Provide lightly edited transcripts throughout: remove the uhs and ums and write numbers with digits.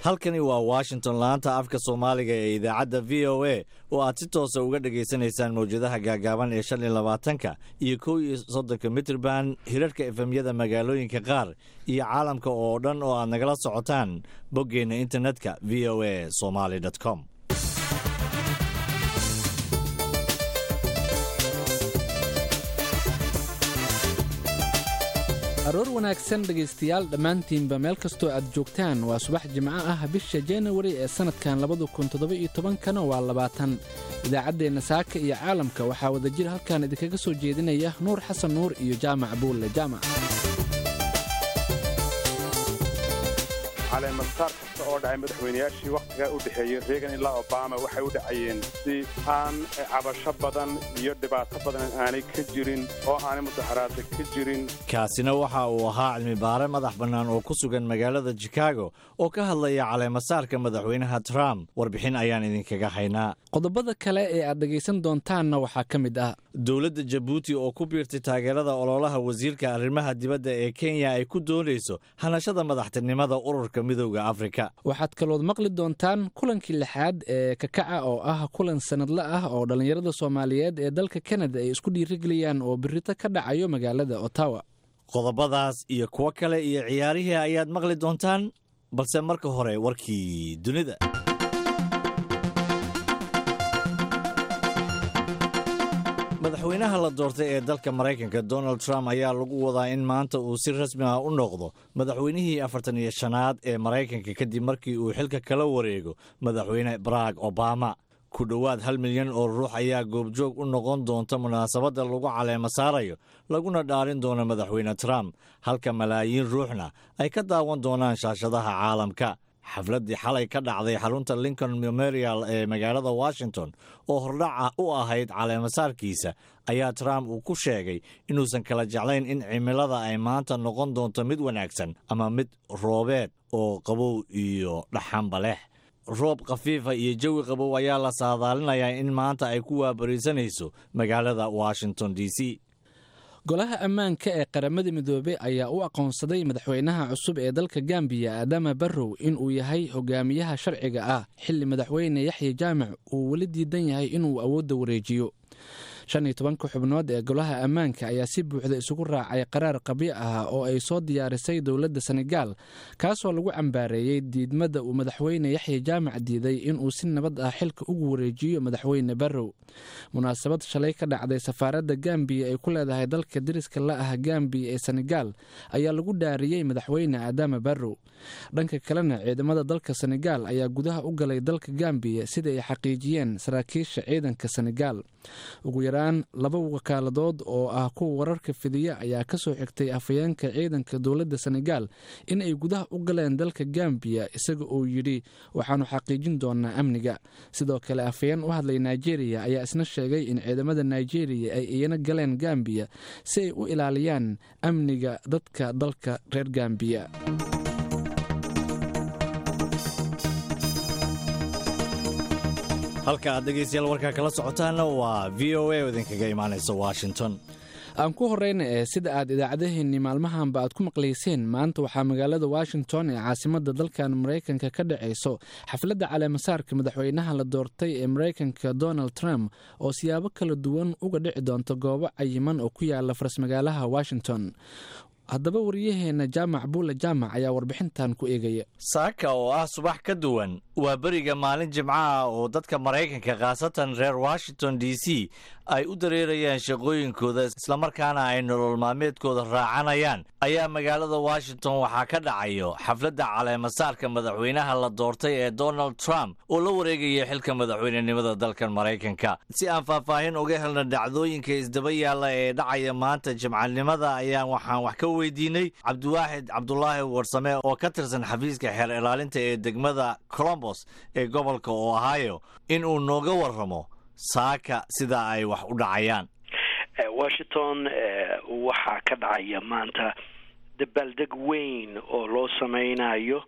halkani waa Washington laanta afka Soomaaliga ee idaacadda VOA oo aad si toos ah uga dhageysanaysaan mowjadaha gaagaaban ee 25 iyo 31 meter band hirarka FM-yada magaalooyinka qaar iyo caalamka oo dhan oo aad nagala socotaan boggeena internetka voasomali.com. aroor wanaagsan dhegaystayaal dhammaantiinba meel kastoo aad joogtaan waa subax jimco ah bisha January ee sanadkan 2017 waa 20 idaacaddeenna saaka iyo caalamka waxaa wadajir halkan idinkaga soo jeedinaya Nuur Xasan Nuur iyo Jaamac Buulle Jaamac. على مسار kasta oo dhacay madaxweynayaashii waqtiga u dhaxeeyay Reagan ilaa Obama waxay u dhacayeen si aan cabasho badan iyo dhibaato badan aanay ka jirin oo aanay mudaharaad ka jirin. kaasina waxa uu ahaa cilmi baare madax bannaan oo ku sugan magaalada Chicago oo ka hadlaya caleemasaarka madaxweynaha Trump. warbixin ayaan idinkaga haynaa. qodobada kale ee aad dhageysan doontaanna waxaa ka mid ah dowladda Djibouti oo ku biirtay taageerada ololaha wasiirka arrimaha dibadda ee Kenya ay ku doonayso hanashada madaxtinimada ururka midowga Afrika. waxaad kaloo maqli doontaan kulankii lixaad ee kakaca oo ah kulan sanadle ah oo dhalinyarada Soomaaliyeed ee dalka Canada ay isku dhiirigeliyaan oo birita ka dhacayo magaalada Ottawa. qodobadaas iyo kuwa kale iyo ciyaarihii ayaad maqli doontaan balse marka hore warkii dunida. madaxweynaha la doortay ee dalka Mareykanka Donald Trump ayaa lagu wadaa in maanta uu si rasmi ah u noqdo madaxweynihii 45aad ee Mareykanka kadib markii uu xilka kala wareego madaxweyne Barack Obama. ku dhowaad 1 milyan oo ruux ayaa goobjoog u noqon doonta munaasabadda lagu caleema saarayo laguna dhaarin doono madaxweyne Trump halka malaayiin ruuxna ay ka daawan doonaan shaashadaha caalamka. xafladii xalay ka dhacday xarunta Lincoln Memorial ee magaalada Washington oo hordhac u ahayd caleemasaarkiisa ayaa Trump uu ku sheegay inuusan kala jeclayn in cimilada ay maanta noqon doonto mid wanaagsan ama mid roobeed oo qabow iyo dhaxanba leh. roob khafiifa iyo jawi qabow ayaa la saadaalinayaa in maanta ay ku waabarisanayso magaalada Washington DC. golaha ammaanka ee qaramada midoobay ayaa u aqoonsaday madaxweynaha cusub ee dalka Gambia Adama Barrow in uu yahay hogaamiyaha sharciga ah xilli madaxweyne Yaxya Jaamac uu wali diidan yahay inuu awoodda wareejiyo. 15 xubnood ee golaha ammaanka ayaa si buuxda isugu raacay qaraar qabyo ah oo ay soo diyaarisay dowladda Senegal kaasoo lagu cambaareeyay diidmada uu madaxweyne Yaxya Jaamac diiday in uu si nabad ah xilka ugu wareejiyo madaxweyne Barrow. munaasabad shalay ka dhacday safaaradda Gambia ay ku leedahay dalka dariska la ah Gambia ee Senegal ayaa lagu dhaariyay madaxweyne Adama Barrow. dhanka kalena ciidamada dalka Senegal ayaa gudaha u galay dalka Gambia sida ay xaqiijiyeen saraakiisha ciidanka Senegal. ugu yaraan 2 wakaaladood oo ah kuwa wararka fidiya ayaa ka soo xigtay afayeenka ciidanka dowladda Senegal in ay gudaha u galeen dalka Gambia isaga oo yiri waxaanu xaqiijin doonaa amniga. sidoo kale afayeen u hadlay Nigeria ayaa isna sheegay in ciidamada Nigeria ay iyana galeen Gambia si ay u ilaaliyaan amniga dadka dalka reer Gambia. halka aad dhegeystayaal warka kala socotaana waa VOA oo idinkaga imaanaysa Washington. aan ku horeyna sida aad idaacadaheennii maalmahanba aad ku maqlayseen maanta waxaa magaalada Washington ee caasimadda dalkan Mareykanka ka dhacayso xafladda caleemasaarka madaxweynaha la doortay ee Mareykanka Donald Trump oo siyaabo kala duwan uga dhici doonto goobo cayiman oo ku yaala faras magaalaha Washington. haddaba wariyaheena Jaamac Buulle Jaamac ayaa warbixintan ku eegaya. saaka oo ah subax ka duwan waa bariga maalin jimco ah oo dadka Mareykanka qaasatan reer Washington DC ay u dareerayaan shaqooyinkooda isla markaana ay nolol maalmeedkooda raacanayaan ayaa magaalada Washington waxaa ka dhacayo xafladda caleemasaarka madaxweynaha la doortay ee Donald Trump oo la wareegaya xilka madaxweynenimada dalkan Mareykanka. si aan faahfaahin uga helno dhacdooyinka isdaba yaala ee dhacaya maanta jimcanimada ayaan waxaan wax ka weydiinay Cabdiwaaxid Cabdulaahi Warsame oo ka tirsan xafiiska xeer ilaalinta ee degmada Columbus ee gobolka Ohio in uu nooga warramo saaka sida ay wax u dhacayaan. Washington waxaa ka dhacaya maanta dabaaldeg weyn oo loo sameynayo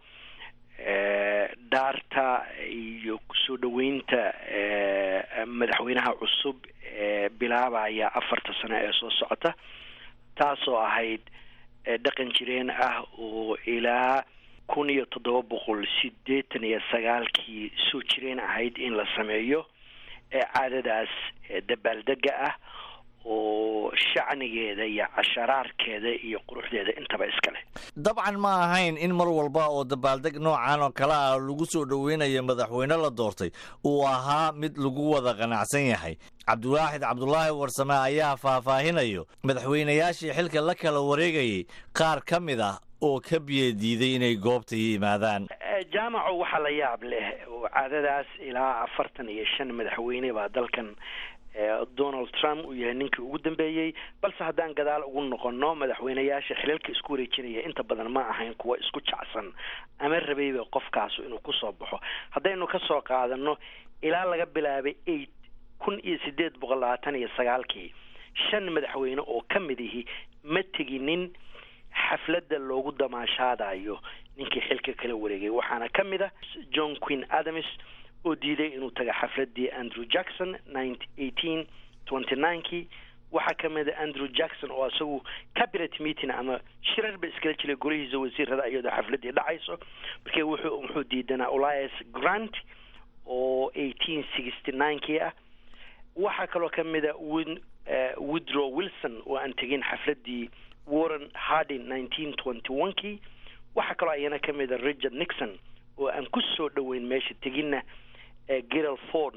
daarta iyo kusoo dhaweynta madaxweynaha cusub ee bilaabaya 4 sano ee soo socota taasoo ahayd dhaqan jireen ah oo ilaa kii soo jireen ahayd in la sameeyo caadadaas dabaaldega ah oo shacnigeeda iyo casharaarkeeda iyo quruxdeeda intaba iskale. dabcan ma ahayn in mar walba oo dabaaldeg noocan oo kale ah lagu soo dhoweynayo madaxweyne la doortay uu ahaa mid lagu wada qanacsan yahay. cabdiwaaxid cabdulaahi warsame ayaa faahfaahinayo madaxweynayaashii xilka la kala wareegayay qaar ka mid ah oo ka biyo diiday inay goobta yimaadaan. jaamaco waxaa la yaab leh oo caadadaas ilaa 45 madaxweyne baa dalkan Donald Trump uu yahay ninkii ugu dambeeyay, balse haddaan gadaal ugu noqono madaxweynayaasha xilalka isku wareejinaya inta badan ma ahayn kuwa isku jacsan ama rabayba qofkaas inuu ku soo baxo. haddaynu ka soo qaadano ilaa laga bilaabay 1829 shan madaxweyne oo ka mid ihi ma teginin xafladda loogu damaashaadayo ninkii xilka kala wareegay. waxaana ka mid ah John Quinn Adams oo diiday inuu taga xafladii Andrew Jackson 1829 waxaa ka mid ah Andrew Jackson oo asagu cabinet meeting ama shirar ba iskala jiray golihiisa wasiirada iyadoo xafladii dhacayso markii wuxuu diidanaa Ulysses Grant oo 1869 ah. waxaa kaloo ka mid ah Woodrow Wilson oo aan tegin xafladii Warren Harding 1921 waxaa kaloo ayana ka mid ah Richard Nixon oo aan ku soo dhaweyn meesha tegina Gerald Ford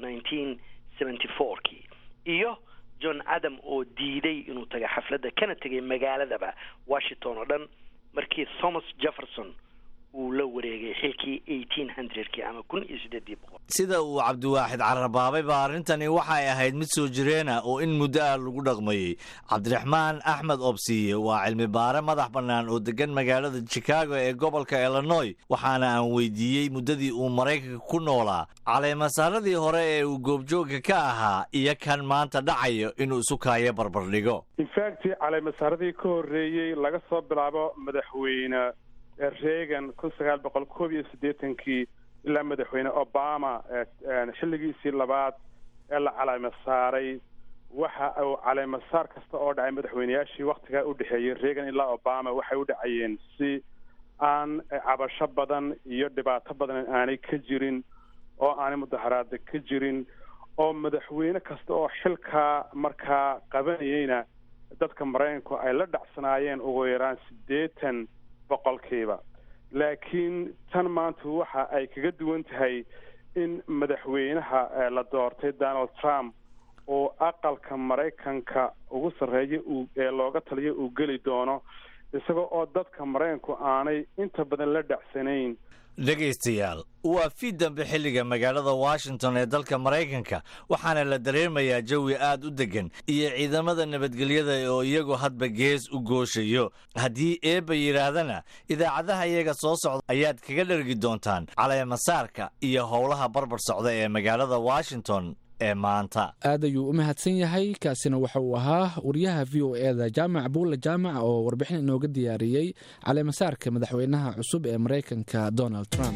1974 iyo John Adam oo diiday inuu taga xafladda kana tagay magaaladaba Washington oo dhan markii Thomas Jefferson uu la wareegay xilkii 1800 ama 1800. sida uu cabdiwaaxid carabaabay baa arrintani waxay ahayd mid soo jireena oo in muddo ah lagu dhaqmayay. cabdiraxmaan axmed obsiye waa cilmi baare madax bannaan oo degan magaalada Chicago ee gobolka Illinois, waxaana aan weydiiyey muddadii uu Maraykanka ku noolaa caleemasaradii hore ee uu goobjooga ka ahaa iyo kan maanta dhacayo inuu isu kaayo barbardhigo. in fact caleemasaradii ka horreeyey laga soo bilaabo madaxweyne Reagan 1981 ilaa madaxweyne Obama xilligiisii labaad ee la caleemasaaray waxa uu caleemasaar kasta oo dhacay madaxweynayaashii waqtiga u dhaxeeyay Reagan ilaa Obama waxay u dhacayeen si aan cabasho badan iyo dhibaato badan aanay ka jirin oo aanay mudaharaad ka jirin oo madaxweyne kasta oo xilka markaa qabanayayna dadka Mareykanku ay la dhacsanaayeen ugu yaraan 80 boqolkiiba. laakiin tan maanta waxa ay kaga duwan tahay in madaxweynaha la doortay Donald Trump oo aqalka Mareykanka ugu sareeyay ee looga taliyo uu geli doono isagoo oo dadka Mareykanku aanay inta badan la dhacsanayn. dhegaystayaal waa fii dambe xilliga magaalada Washington ee dalka Mareykanka waxaana la dareemayaa jawi aad u degan iyo ciidamada nabadgelyada oo iyagu hadba gees u gooshayo. haddii eeba yiraahdana idaacadaha iyaga soo socda ayaad kaga dhergi doontaan caleemasaarka iyo howlaha barbar socda ee magaalada Washington ee maanta. aad ayuu u mahadsan yahay. kaasina waxa uu ahaa wariyaha VOA-da Jaamac Buulle Jaamac oo warbixin inooga diyaariyey caleemasaarka madaxweynaha cusub ee Mareykanka Donald Trump.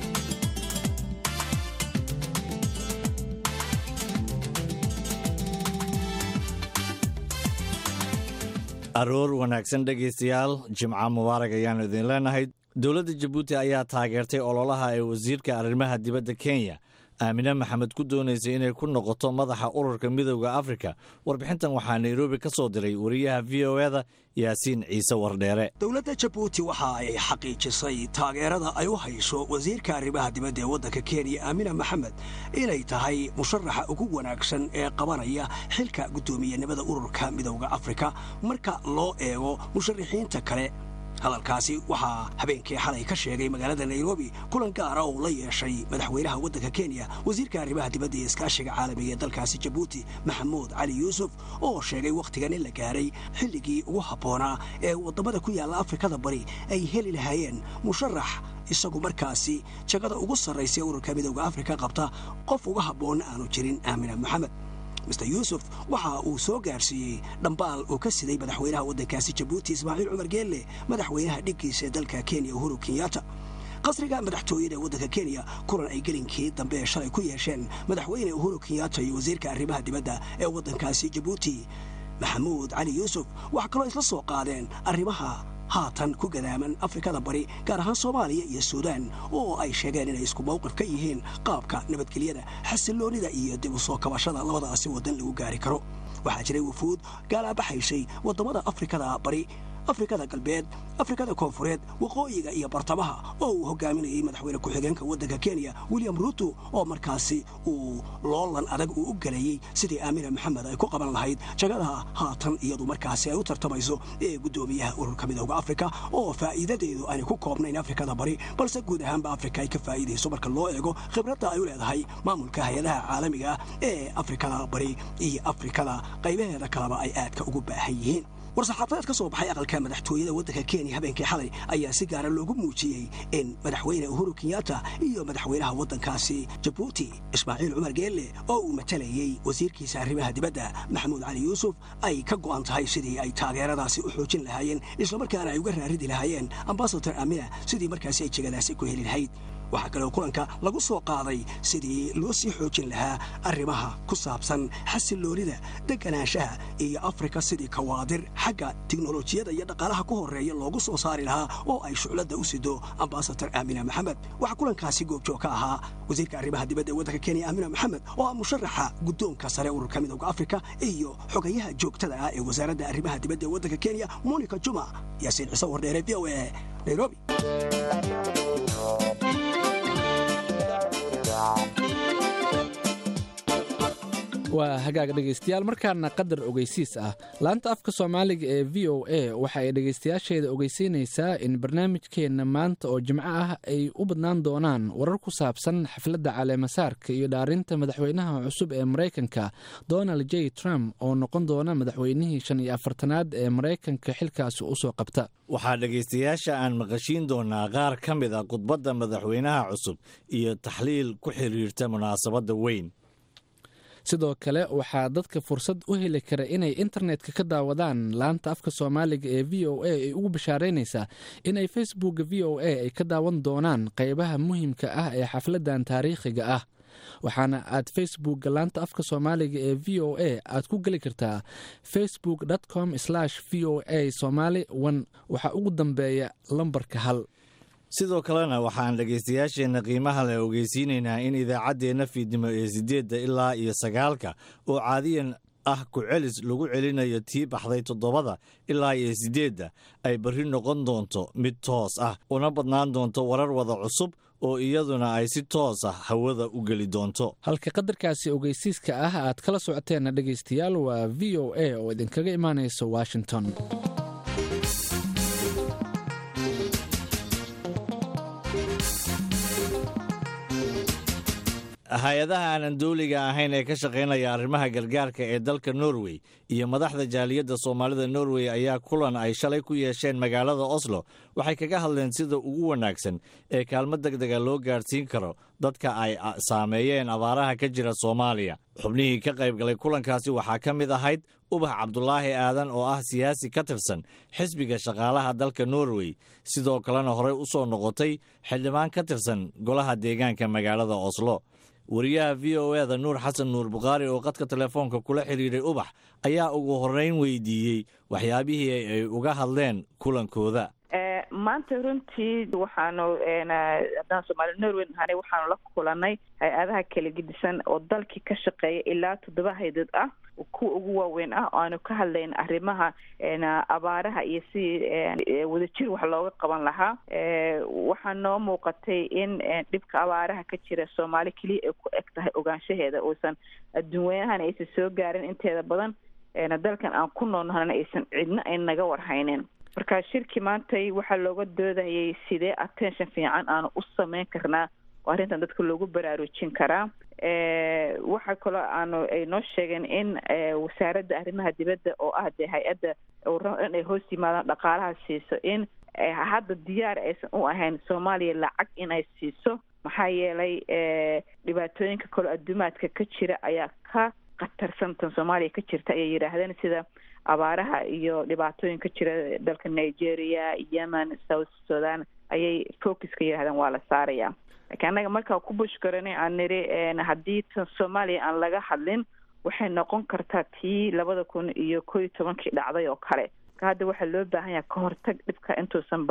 aroor wanaagsan dhegaystayaal, jimca mubaarak ayaanu idin leenahay. dowladda Jabuuti ayaa taageertay ololaha ee wasiirka arrimaha dibadda Kenya Aamina Maxamed ku doonaysay inay ku noqoto madaxa ururka midowga Afrika. warbixintan waxaa Nairobi ka soo diray wariyaha VOA-da Yaasiin Ciise Wardheere. dowladda Jabuuti waxa ay xaqiijisay taageerada ay u hayso wasiirka arrimaha dibadda ee waddanka Kenya Aamina Maxamed inay tahay musharaxa ugu wanaagsan ee qabanaya xilka guddoomiyenimada ururka midowga Afrika marka loo eego musharaxiinta kale. hadalkaasi waxaa habeenkii xalay ka sheegay magaalada Nairobi kulan gaar ah oo la yeeshay madaxweynaha waddanka Kenya wasiirka arrimaha dibadda ee iskaashiga caalamiga ee dalkaasi Jabuuti Maxamuud Cali Yuusuf oo sheegay waqtigan in la gaaray xilligii ugu habboonaa ee wadamada ku yaala Afrikada bari ay heli lahaayeen musharax isagu markaasi jagada ugu sarreysay ururka midowga Afrika qabta qof uga habboon aanu jirin Aamina Maxamed. Mr. Yuusuf waxa uu soo gaarsiiyey dhambaal oo ka siday madaxweynaha waddankaasi Jabuuti Ismaaciil Cumar Geelle madaxweynaha dhiggiisa dalka Kenya Uhuru Kenyatta. qasriga madaxtooyada ee waddanka Kenya kulan ay gelinkii dambe shalay ku yeesheen madaxweyne Uhuru Kenyatta iyo wasiirka arrimaha dibadda ee waddankaasi Jabuuti Maxamuud Cali Yuusuf waxa kaloo isla soo qaadeen arrimaha haatan ku gadaaman afrikada bari gaar ahaan soomaaliya iyo suudaan oo ay sheegeen inay isku mawqif ka yihiin qaabka nabadgelyada xasiloonida iyo dib u soo kabashada labadaasi waddan lagu gaari karo waxaa jiray wufuud gaalaabaxaysay waddamada afrikada bari afrikada galbeed afrikada koonfureed waqooyiga iyo bartamaha oo uu hogaaminayay madaxweyne ku-xigeenka waddanka kenya william ruto oo markaasi uu loolan adag uu u galayey sidii aamina maxamed ay ku qaban lahayd jagadaha haatan iyadu markaasi ay u tartamayso ee guddoomiyaha ururka midooda afrika oo faa'iidadeedu aanay ku koobnayn afrikada bari balse guud ahaanba afrika ay ka faa'iidayso marka loo eego khibradda ay u leedahay maamulka hay-adaha caalamiga ee afrikada bari iyo afrikada qaybaheeda kaleba ay aadka ugu baahan yihiin war-saxaafadeed ka soo baxay aqalka madaxtooyada waddanka kenya habeenkii xalay ayaa si gaara loogu muujiyey in madaxweyne uhuru kenyatta iyo madaxweynaha waddankaasi jabuuti ismaaciil cumar geelle oo uu matalayey wasiirkiisa arrimaha dibadda maxamuud cali yuusuf ay ka go'an tahay sidii ay taageeradaasi u xoojin lahaayeen islamarkaana ay uga raaridi lahaayeen ambasador amina sidii markaasi ay jegadaasi ku heli lahayd waxaa kaloo kulanka lagu soo qaaday sidii loo sii xoojin lahaa arrimaha ku saabsan xasiloonida deganaanshaha iyo afrika sidii kawaadir xagga tiknolojiyada iyo dhaqaalaha ku horreeya loogu soo saari lahaa oo ay shucladda u sido ambasador aamina maxamed waxaa kulankaasi goobjoog ka ahaa wasiirka arrimaha dibadda ee waddanka kenya aamina maxamed oo ah musharaxa guddoonka sare ururka midooda afrika iyo xogayaha joogtada ah ee wasaaradda arrimaha dibadda ee waddanka kenya monica juma yaasiin ciise wardheere v o a nairobi waa hagaag dhegaystayaal markaana qadar ogeysiis ah laanta afka soomaaliga ee v o a waxa ay dhegaystayaasheeda ogeysiinaysaa in barnaamijkeenna maanta oo jimco ah ay u badnaan doonaan warar ku saabsan xafladda caleemasaarka iyo dhaarinta madaxweynaha cusub ee maraykanka donald j trump oo noqon doona madaxweynihii 45aad ee maraykanka xilkaasi u soo qabta waxaa dhegaystayaasha aan maqashiin doonaa qaar ka mid a khudbadda madaxweynaha cusub iyo taxliil ku xiriirta munaasabadda weyn sidoo kale waxaa dadka fursad u heli kara inay internetka ka daawadaan laanta afka soomaaliga ee v o a ay ugu bashaaraynaysaa inay facebookga v o a ay ka daawan doonaan qaybaha muhiimka ah ee xafladdan taariikhiga ah waxaana aad facebookga laanta afka soomaaliga ee v o a aad ku geli kartaa facebook.com/v o a somali 1 waxaa ugu dambeeya lambarka 1 sidoo kalena waxaan dhegaystayaasheenna qiimaha leh ogeysiinaynaa in idaacaddeenna fiidnimo ee 8 ilaa iyo 9 oo caadiyan ah ku celis lagu celinayo tii baxday 7 ilaa iyo 8 ay barri noqon doonto mid toos ah una badnaan doonto warar wada cusub oo iyaduna ay si toos ah hawada u geli doonto halka qadarkaasi ogeysiiska ah aad kala socoteenna dhegaystayaal waa v o a oo idinkaga imaanaysa washington hay-adaha aanan dawliga ahayn ee ka shaqaynaya arrimaha gargaarka ee dalka norway iyo madaxda jaaliyadda soomaalida norway ayaa kulan ay shalay ku yeesheen magaalada oslo waxay kaga hadleen sida ugu wanaagsan ee kaalmo degdega loo gaadhsiin karo dadka ay saameeyeen abaaraha ka jira soomaaliya xubnihii ka qayb galay kulankaasi waxaa ka mid ahayd ubax cabdulaahi aadan oo ah siyaasi ka tirsan xisbiga shaqaalaha dalka norway sidoo kalena horey u soo noqotay xildhibaan ka tirsan golaha deegaanka magaalada oslo wariyaha v o eda nuur xasan nuur bukhaari oo qadka telefoonka kula xidhiiray ubax ayaa ugu horreyn weydiiyey waxyaabihii ay uga hadleen kulankooda maanta runtii waxaanu haddaan soomaali norway nahanay waxaanu la kulanay hay-adaha kala gedisan oo dalkii ka shaqeeya ilaa 7 haydood ah kuwa ugu waaweyn ah oo aanu ka hadlayn arrimaha abaaraha iyo si wadajir wax looga qaban lahaa waxaa noo muuqatay in dhibka abaaraha ka jira soomaali keliya ay ku eg tahay ogaanshaheeda uusan adduunweynahana aysan soo gaarin inteeda badan dalkan aan ku noolnahana aysan cidna ay naga warhaynin marka shirkii maantay waxaa looga doodayay sidee attention fiican aanu u samayn karnaa oo arrintan dadka loogu baraarujin karaa waxaa kaloo ay noo sheegeen in wasaaradda arrimaha dibadda oo ah dee hay-adda in ay hoos yimaadaan dhaqaalaha siiso in hadda diyaar aysan u ahayn soomaaliya lacag in ay siiso maxaa yeelay dhibaatooyinka kaloo adduumaadka ka jira ayaa ka khatarsantan soomaaliya ka jirta ayay yidhaahdeen sida abaaraha iyo dhibaatooyin ka jira dalka nigeria yemen south sudan ayay focuska yidhahdeen waa la saaraya laakiin annaga markaa ku bushkaranay aan niri haddii tan soomaaliya aan laga hadlin waxay noqon kartaa tii 2011 dhacday oo kale hadda waxaa loo baahan yahay ka hortag dhibka intuusan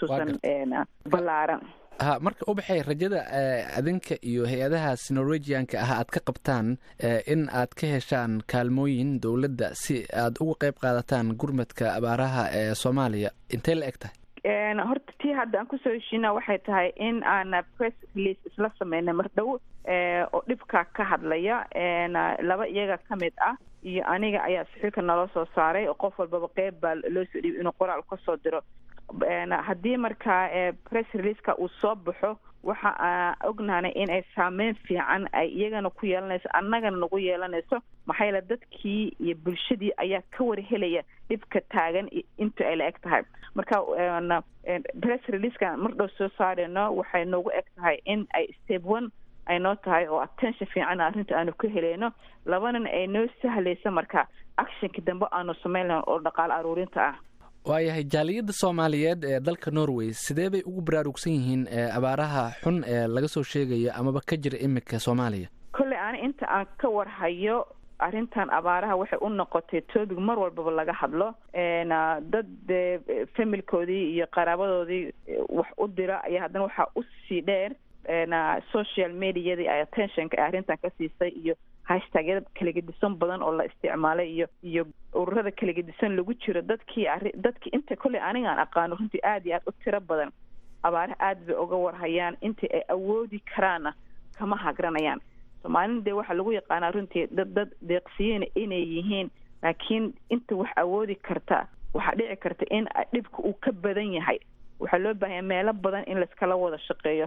ballaaran. marka ubaxay rajada adinka iyo hay-adahaas norwegianka ah aad ka qabtaan in aad ka heshaan kaalmooyin dowladda si aad uga qayb qaadataan gurmadka abaaraha ee soomaaliya intay la eg tahay? horta tii hadda aan kusoo heshiina waxay tahay in aan press release isla sameynay mar dhow oo dhibka ka hadlaya laba iyaga ka mid ah iyo aniga ayaa saxiilka naloo soo saaray oo qof walbaba qeyb baa loo soo dhiibay inuu qoraal ka soo diro. haddii markaa press releaseka uu soo baxo waxa ognaanay in ay saameyn fiican ay iyagana ku yeelanayso annagana nagu yeelanayso maxaa yeele dadkii iyo bulshadii ayaa ka warhelaya dhibka taagan inta ay la eg tahay. marka press releaseka mar dhow soo saareyno waxay noogu eg tahay in ay step 1 ay noo tahay oo attention fiican arrinta aanu ka helayno, labanan ay noo sahlayso marka actionka dambe aanu samayn lahayn oo dhaqaale aruurinta ah. waayahay jaaliyadda soomaaliyeed ee dalka Norway sidee bay ugu baraarugsan yihiin abaaraha xun ee laga soo sheegayo amaba ka jira imika Soomaaliya? kolley aan inta aan ka warhayo arrintan abaaraha waxay u noqotay topic mar walbaba laga hadlo dad familkoodii iyo qaraabadoodii wax u dira ayaa haddana waxaa u sii dheer social mediadii ay attentionka arrintan ka siisay iyo hashtagyada kala gedisan badan oo la isticmaalay iyo ururada kala gedisan lagu jiro dadkii inta kolley aniga aan aqaano runtii aad iyo aad u tiro badan abaaraha aad bay uga warhayaan intii ay awoodi karaana kama hagranayaan. soomaalina dee waxaa lagu yaqaanaa runtii dad deeqsiyeena inay yihiin, laakiin inta wax awoodi karta waxaa dhici karta in dhibka uu ka badan yahay. waxaa loo baahanya meelo badan in laiskala wada shaqeeyo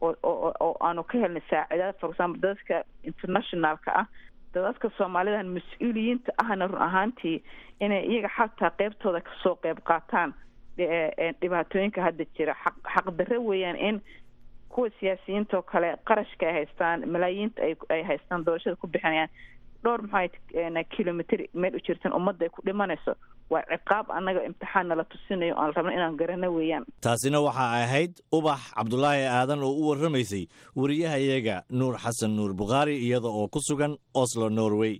oo aanu ka helnay saacidaad. for example dadka internationalka ah, dadka soomaalidan mas-uuliyiinta ahna run ahaantii inay iyaga xataa qeybtooda kasoo qeyb qaataan dhibaatooyinka hadda jira. xaqdarre weeyaan in kuwa siyaasiyiinta oo kale qarashka ay haystaan malaayiinta ay haystaan doorashada ku bixinayaan dhowr kilomitr meel u jirtan ummadda ay ku dhimanayso. waa ciqaab annaga imtixaan nala tusinayo aan rabno inaan garano weeyaan. taasina waxaa ahayd ubax cabdulaahi aadan oo u warramaysay wariyahayaga nuur xasan nuur bukhaari iyada oo ku sugan Oslo, Norway.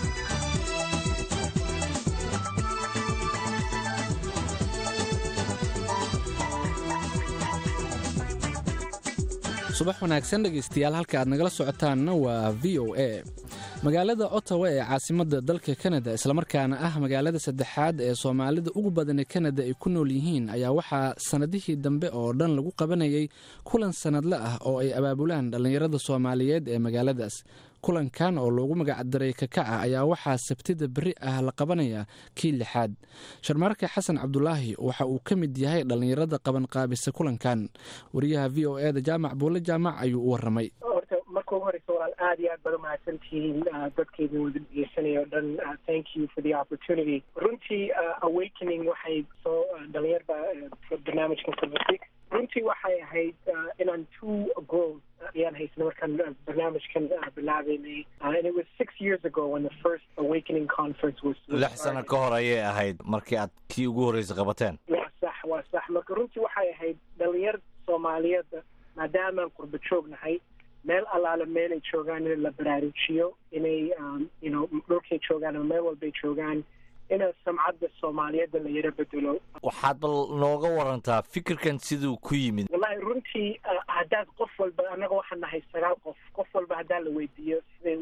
subax wanaagsan dhegaystayaal, halka aad nagala socotaanna waa VOA. magaalada Ottawa ee caasimadda dalka Canada islamarkaana ah magaalada saddexaad ee Soomaalida ugu badan ee Canada ay ku nool yihiin ayaa waxaa sanadihii dambe oo dhan lagu qabanayay kulan sanadle ah oo ay abaabulaan dhalinyarada Soomaaliyeed ee magaaladaas. kulankan oo loogu magac daray Kakaca ayaa waxaa Sabtida bari ah la qabanayaa kii 6aad. Sharmarka Xasan Cabdulaahi waxa uu ka mid yahay dhalinyarada qaban qaabisa kulankan. wariyaha VOA da Jaamac Buule Jaamac ayuu u warramay. marka ugu horeysa waan aad iyo aad baad umahadsantihiin dadkayda wada dhegeysanaya o dhan. Thank you for the opportunity. runtii awakening waxay soo dhalinyarba barnaamijkan kabasay. runtii waxay ahayd inaan 2 goals ayaan haysnay markaan barnaamijkan bilaabeynay. and it was 6 years ago when the first awakening conference was 6 sano ka hor ayay ahayd markii aad kii ugu horeysa qabateen. waa sax marka runtii waxay ahayd dhalinyar Soomaaliyeed maadaama qurba joognahay meel allaale meelay joogaan in la baraarujiyo inay dhulkay joogaan ama meel walbay joogaan ina samcadda Soomaaliyeedda la yara bedelo. waxaad bal nooga warantaa fikirkan siduu ku yimid? wallahi runtii haddaad qof walba annaga waxaan nahay 9 qof walba haddaa la weydiiyo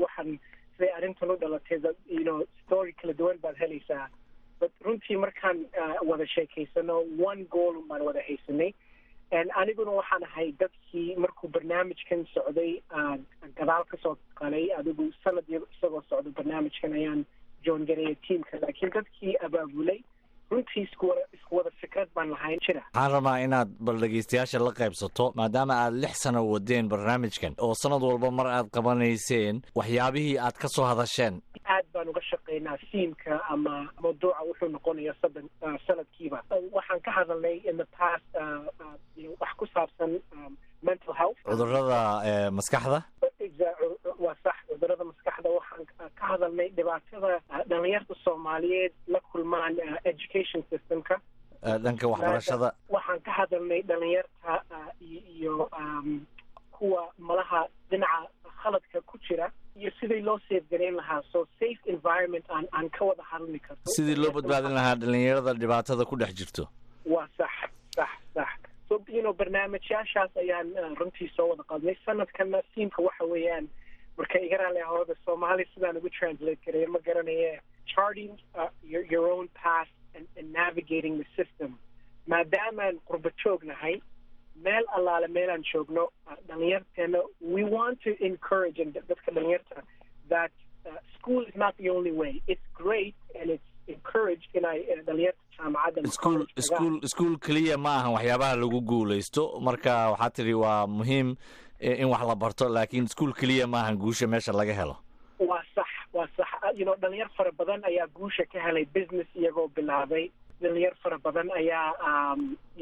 siday arrintan u dhalatay story kala duwan baad helaysaa. but runtii markaan wada sheekaysano 1 goal baan wada haysanay. aniguna waxaan ahay dadkii markuu barnaamijkan socday gadaal ka soo qalay adigu sanad isagoo socdo barnaamijkan ayaan joon gareeyay tiimka, laakiin dadkii abaabulay runtii isku wada fikrad baan lahayn jira. waxaan rabaa inaad bal dhegaystayaasha la qaybsato maadaama aad 6 sano wadeen barnaamijkan oo sanad walba mar aad qabanayseen waxyaabihii aad ka soo hadasheen. aad baan uga shaqaynaa siimka ama mawduuca wuxuu noqonaya sanadkiiba. waxaan ka hadalnay in the past wax ku saabsan mental health, cudurrada maskaxda. waa sax, cudurrada maskaxda. waxaan ka hadalnay dhibaatada dhalinyarta Soomaaliyeed la kulmaan education systemka, dhanka waxbarashada. waxaan ka hadalnay dhalinyarta iyo kuwa malaha dhinaca khaladka ku jira iyo sidii loo safegareyn lahaa so safe environment aan ka wada hadli karto sidii loo badbaadin lahaa dhalinyarada dhibaatada ku dhex jirto. waa sax so barnaamijyaashaas ayaan runtii soo wada qadnay sanadkana tiimka waxa weeyaan marka iga raali ahooda soomaali sidaan ugu translate gareeya ma garanaye charting your own path and navigating the system maadaamaan qurba joognahay meel allaale meelaan joogno dhalinyarteena we want to encourage dadka dhalinyarta that school is not the only way. It's great and it's encouraged inay dhalinyarta jaamacadda school keliya ma ahan waxyaabaha lagu guulaysto marka waxaa tiri waa muhiim in wax la barto laakiin school keliya ma ahan guusha meesha laga helo. waa sax dhalinyar fara badan ayaa guusha ka helay business iyagoo bilaabay dhalinyar fara badan ayaa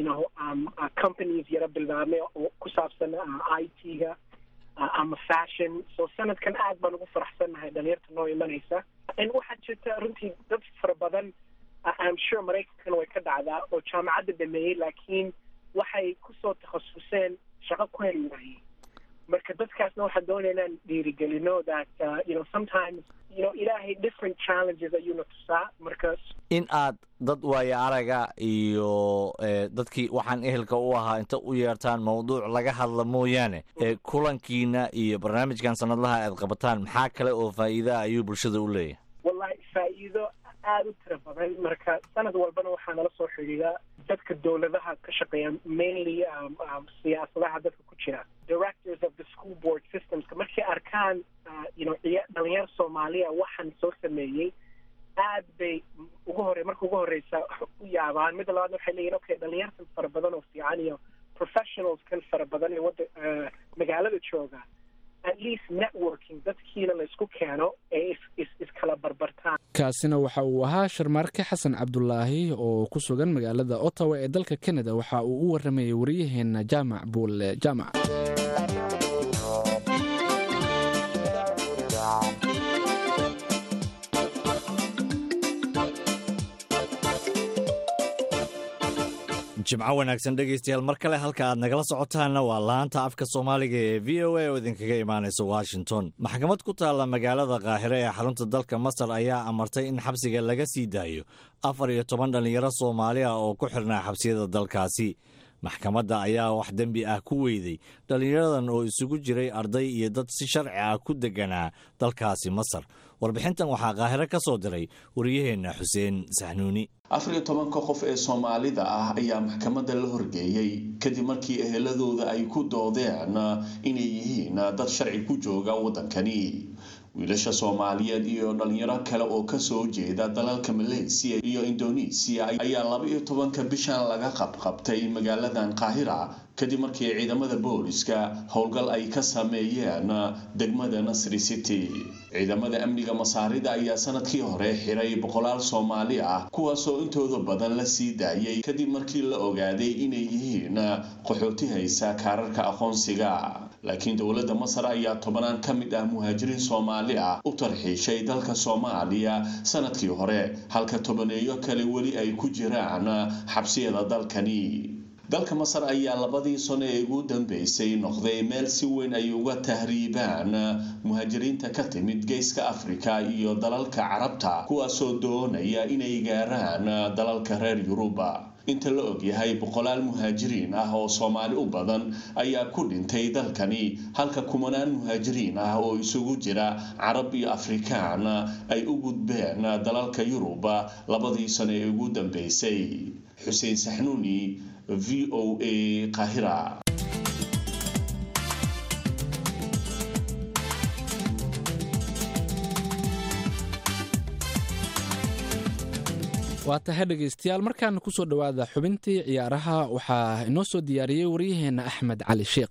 companies yara bilaabmay oo ku saabsan IT-ga ama fashion so sanadkan aad baan ugu faraxsannahay dhalinyarta noo imanaysa waxaa jirta runtii dad fara badan I'm sure maraykankana way ka dhacdaa oo jaamacadda dhameeyey laakiin waxay kusoo takhasuseen shaqo ku heli waayey marka dadkaasna waxaan doonaya inaan dhiirigelino that sometimes ilaahay different challenges ayuuna tusaa marka in aad dad waayo araga iyo dadkii waxaan ehelka u ahaa inta u yeertaan mawduuc laga hadla mooyaane kulankiina iyo barnaamijkan sanadlaha aad qabataan maxaa kale oo faa'iida ayuu bulshada u leeyahay? wallahi faa'iido aad u tira badan marka sanad walbana waxaa nala soo xidhiidha dadka dowladaha ka shaqeeya mainly siyaasadaha dadka ku jira directors of the school board systems markay arkaan dhalinyar soomaaliya waxaan soo sameeyey aad bay marka ugu horeysa u yaabaan midda labaadna waxay leeyihin okay dhalinyartan fara badan oo fiican iyo professionals kan fara badan ee magaalada jooga at least networking dadkiina la isku keeno ee iskala barbartaan. kaasina waxa uu ahaa sharmaarke xasan cabdulaahi oo ku sugan magaalada Ottawa ee dalka Canada waxa uu u waramayay wariyaheena Jaamac Buule Jaamac. jimco wanaagsan dhegaystayaal mar kale halka aad nagala socotaanna waa laanta afka soomaaliga ee v o a oo idinkaga imaanaysa washington. maxkamad ku taalla magaalada qaahire ee xarunta dalka masar ayaa amartay in xabsiga laga sii daayo 14 dhalinyaro soomaali ah oo ku xirnaa xabsiyada dalkaasi. maxkamadda ayaa wax dembi ah ku weyday dhalinyaradan oo isugu jiray arday iyo dad si sharci ah ku deganaa dalkaasi masar. warbixintan waxaa qaahire ka soo diray wariyaheenna xuseen saxnuuni. 14 qof ee Soomaalida ah ayaa maxkamadda la horgeeyay kadib markii eheladooda ay ku doodeen inay yihiin dad sharci ku jooga wadankani. wiilasha Soomaaliyeed iyo dhalinyaro kale oo ka soo jeeda dalalka Malaysia iyo Indonesia ayaa 12 bishan laga qabqabtay magaaladan Qaahira kadib markii ciidamada booliska howlgal ay ka sameeyeen degmada Nasri City. ciidamada amniga Masaarida ayaa sanadkii hore xiray 100 Soomaali ah kuwaas oo intooda badan la sii daayay kadib markii la ogaaday inay yihiin qaxooti haysta kaararka aqoonsiga. laakiin dawladda Masar ayaa 10 ka mid ah muhaajiriin Soomaali ah u tarxiishay dalka Soomaaliya sanadkii hore halka 10 kale wali ay ku jiraan xabsiyada dalkani. dalka Masar ayaa 2 sano ee ugu dambeysay noqday meel si weyn ay uga tahriibaan muhaajiriinta ka timid geeska Afrika iyo dalalka Carabta kuwaas oo doonaya inay gaaraan dalalka reer Yuruba. inta la og yahay 100 muhaajiriin ah oo Soomaali u badan ayaa ku dhintay dalkani halka kumanaan muhaajiriin ah oo isugu jira Carab iyo Afrikaan ay u gudbeen dalalka Yuruba 2 sano ee ugu dambeysay. Xuseen Saxnuuni VOA Qaahira. waa tahay dhegaystayaal markaana ku soo dhowaada xubintii ciyaaraha waxaa inoo soo diyaariyey waryaheena Axmed Cali Sheekh.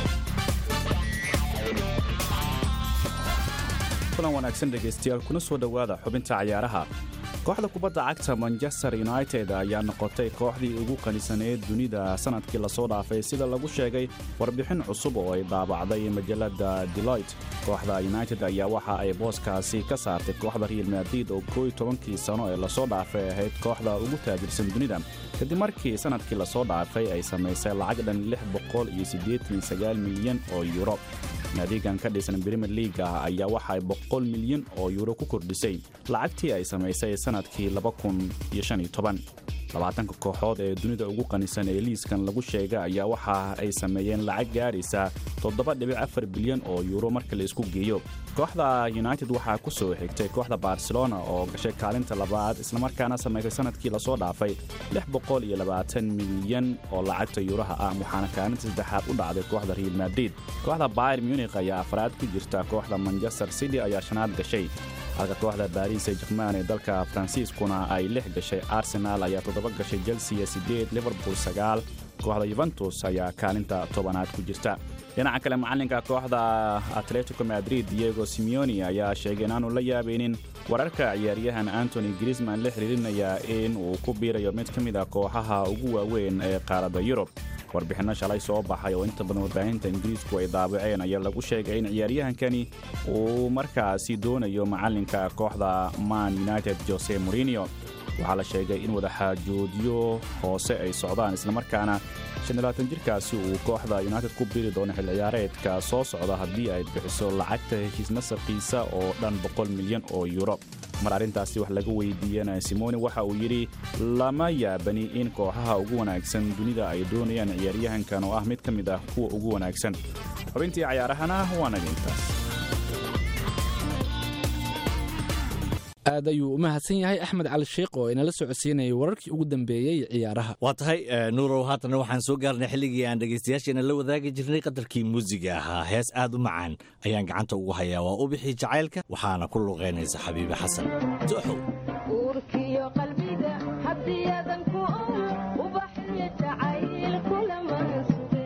kulan wanaagsan dhegaystayaal kuna soo dhowaada xubinta ciyaaraha. kooxda kubadda cagta Manchester United ayaa noqotay kooxdii ugu qanisaneed dunida sanadkii la soo dhaafay sida lagu sheegay warbixin cusub oo ay daabacday majalada Deloitte. kooxda United ayaa waxa ay booskaasi ka saartay kooxda Real Madrid oo 12 sano ee la soo dhaafay ahayd kooxda ugu taajirsan dunida kadib markii sanadkii la soo dhaafay ay samaysay lacag dhan 689 milyan oo euro. naadigan ka dhisan Premier League ayaa waxay 100 milyan oo euro ku kordhisay lacagtii ay samaysay sanadkii 2015. 20 kooxood ee dunida ugu qanisan ee liiskan lagu sheegay ayaa waxa ay sameeyeen lacag gaaraysa 7.4 bilyan oo euro marka la isku geeyo. kooxda United waxaa ku soo xigtay kooxda Barcelona oo gashay kaalinta labaad isla markaana sameysay sanadkii la soo dhaafay 620 milyan oo lacagta euraha ah, waxaana kaalinta saddexaad u dhacday kooxda Real Madrid. kooxda Bayern Munich ayaa afraad ku jirta, kooxda Manchester City ayaa shanaad gashay, halka kooxda Paris Saint-Germain ee dalka Faransiiskuna ay 6 gashay. Arsenal ayaa 7 gashay, Chelsea 8, Liverpool 9, kooxda Juventus ayaa kaalinta 10aad ku jirta. dhinaca kale macalinka kooxda Atletico Madrid Diego Simeone ayaa sheegay inaanu la yaabeynin wararka ciyaaryahan Anthony Griezmann la xiriirinaya in uu ku biirayo mid ka mid ah kooxaha ugu waaweyn ee qaaradda Yurub. warbixinno shalay soo baxay oo inta badan warbaahinta Ingiriisku ay daabaceen ayaa lagu sheegay in ciyaaryahankani uu markaasi doonayo macalinka kooxda Man United Jose Mourinho. waxaa la sheegay in wadaxaajoodyo hoose ay socdaan isla markaana 25 jirkaasi uu kooxda United ku biiri doono xil ciyaareedka soo socda haddii ay bixiso lacagta heshiis nasabkiisa oo dhan 100 milyan oo euro. mar arrintaasi wax laga weydiiyana Simone waxa uu yidhi lama yaabani in kooxaha ugu wanaagsan dunida ay doonayaan ciyaaryahankan oo ah mid ka mid ah kuwa ugu wanaagsan. xubintii ciyaarahana waa naga intaas. aad ayuu u mahadsan yahay Axmed Cali Sheekh oo inala socodsiinayay wararkii ugu dambeeyay ciyaaraha. waa tahay nuurow, haatan waxaan soo gaarnay xilligii aan dhegaystayaasheena la wadaagi jirnay qadarkii muusiga ahaa. hees aad u macaan ayaan gacanta ugu hayaa, waa u bixi jacaylka, waxaana ku luqeynaysa Xabiibe Xasan Tooxow. uurkiyo qalbiga hadiyadan ku u baxi jacayl kula mansuube,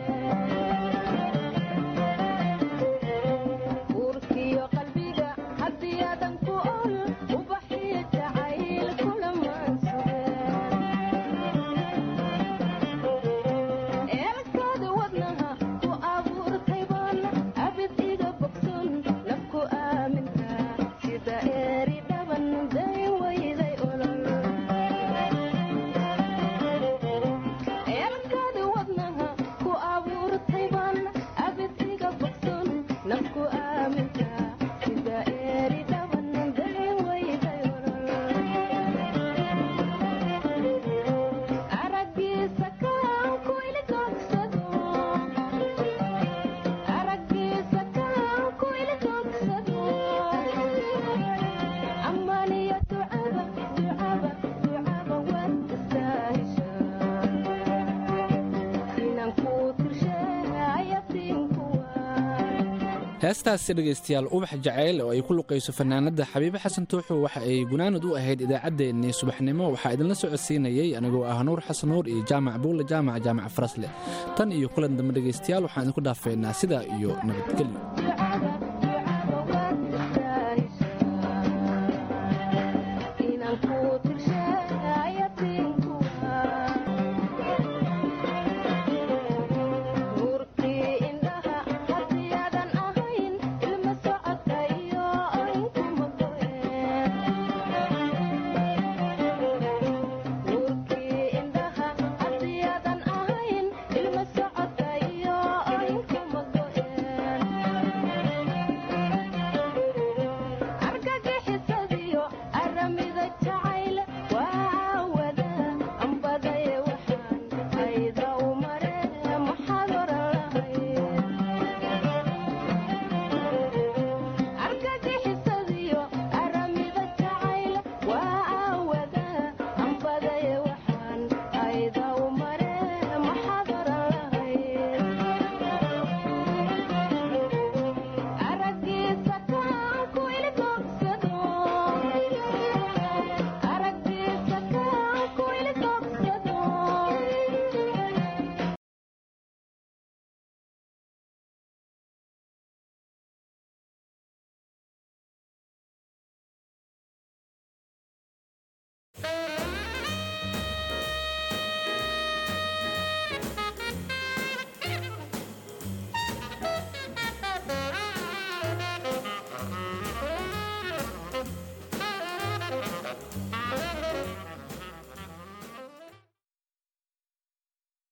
uurkiyo qalbiga hadiyadan ku heestaasi dhegaystayaal ubax jacayl oo ay ku luqayso fanaanada Xabiibe Xasan Tooxow waxa ay gunaanad u ahayd idaacaddeenii subaxnimo. waxaa idinla socodsiinayay anigoo ah Nuur Xasan Nuur iyo Jaamac Buule Jaamac Farasle. tan iyo kulan dambe dhegaystayaal waxaan idinku dhaafeynaa sidaa iyo nabadgelyo.